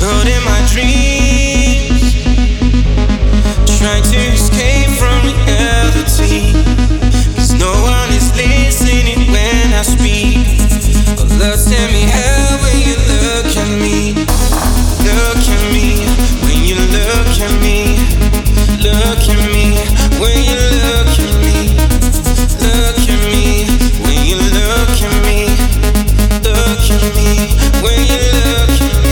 caught in my dreams, trying to escape from reality. 'Cause no one is listening when I speak. Oh Lord, tell me how will you look at me? Look at me, when you look at me. Look at me, when you look at me. Look at me, when you look at me. Look at me, when you look at me.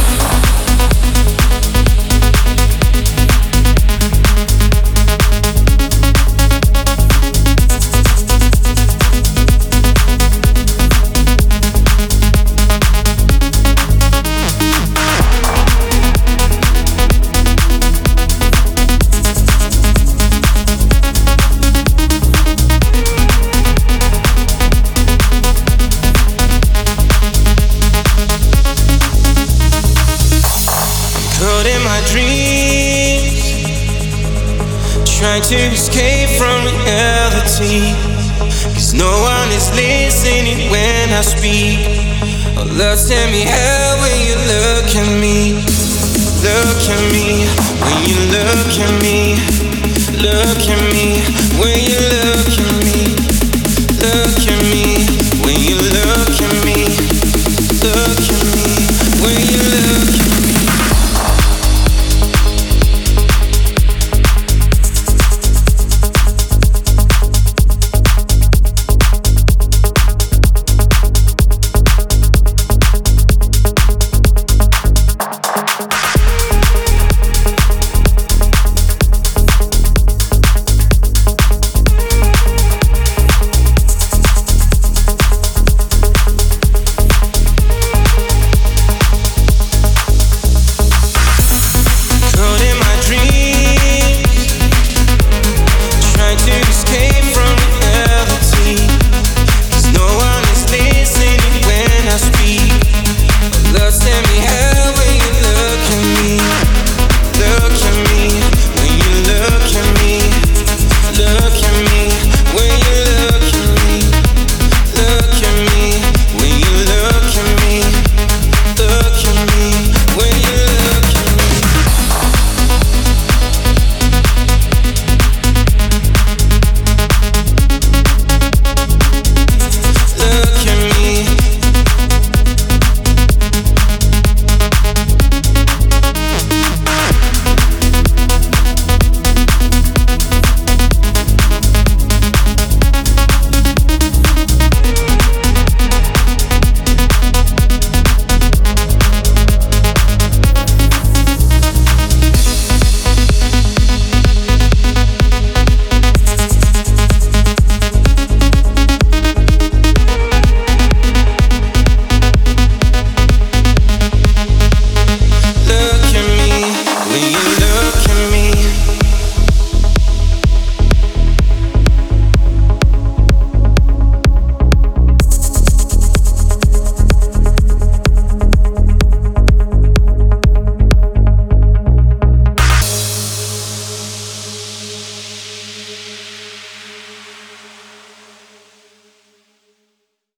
Caught in my dreams, trying to escape from reality. 'Cause no one is listening when I speak. Oh Lord, tell me how will you look at me? Look at me, when you look at me. Look at me, when you look at me. Look at me, when you look at me. Look at me, when you look at me.